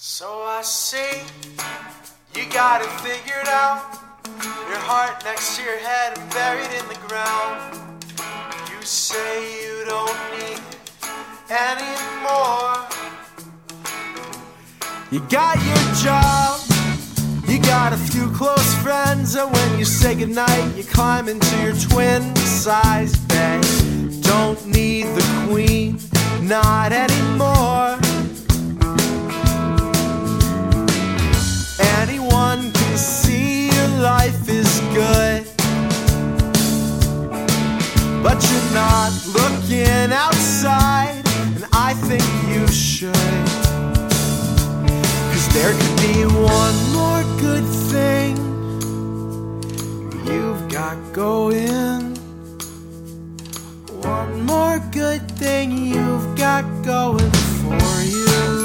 So I see you got it figured out. Your heart next to your head and buried in the ground. You say you don't need it anymore. You got your job, you got a few close friends, and when you say goodnight, you climb into your twin-sized bed. Don't need the queen, not anymore. Anyone can see your life is good, but you're not looking outside, and I think you should. 'Cause there could be one more good thing you've got going. One more good thing you've got going for you.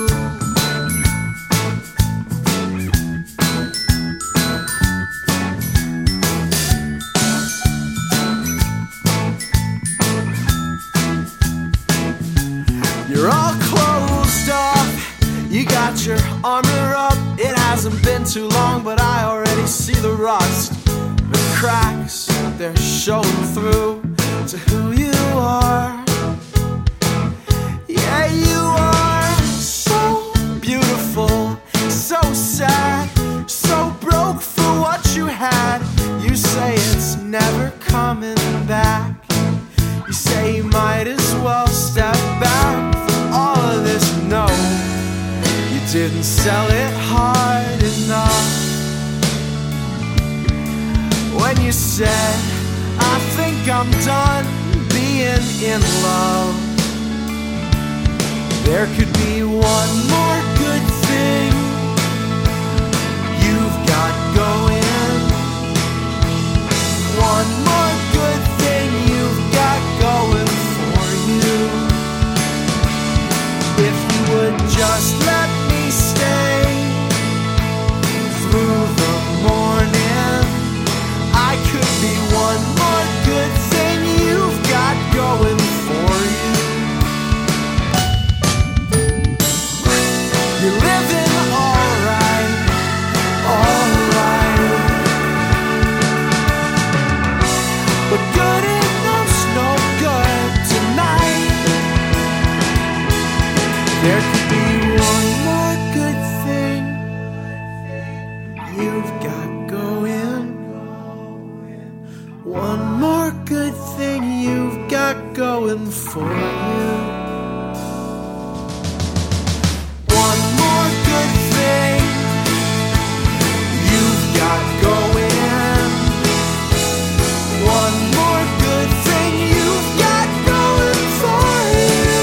You're all closed off, you got your armor up. It hasn't been too long, but I already see the rust. The cracks, they're showing through to who you are. Yeah, you are so beautiful, so sad, so broke for what you had. You say it's never coming back. You say you might as well step back from all of this. No, you didn't sell it hard enough. When you said, I think I'm done being in love. There could be one more good thing you've got going. One more good thing you've got going for you. If you would just let me stay through the morning, I could be one more good thing you've got going for you. You're living alright, alright. But good enough's no good tonight. There could be one more good thing you've got going. One more good thing you've got going for you. One more good thing you've got going. One more good thing you've got going for you.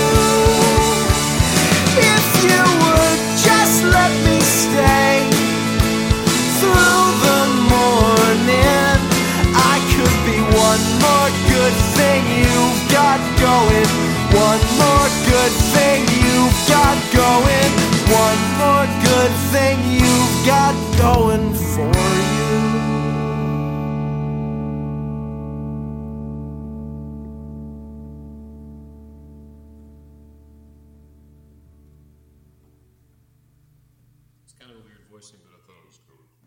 If you would just let me stay through the morning, I could be one more good thing you've got going. One more good thing you've got going. One more good thing you've got going for you. It's kind of a weird voicing, but I thought it was cool.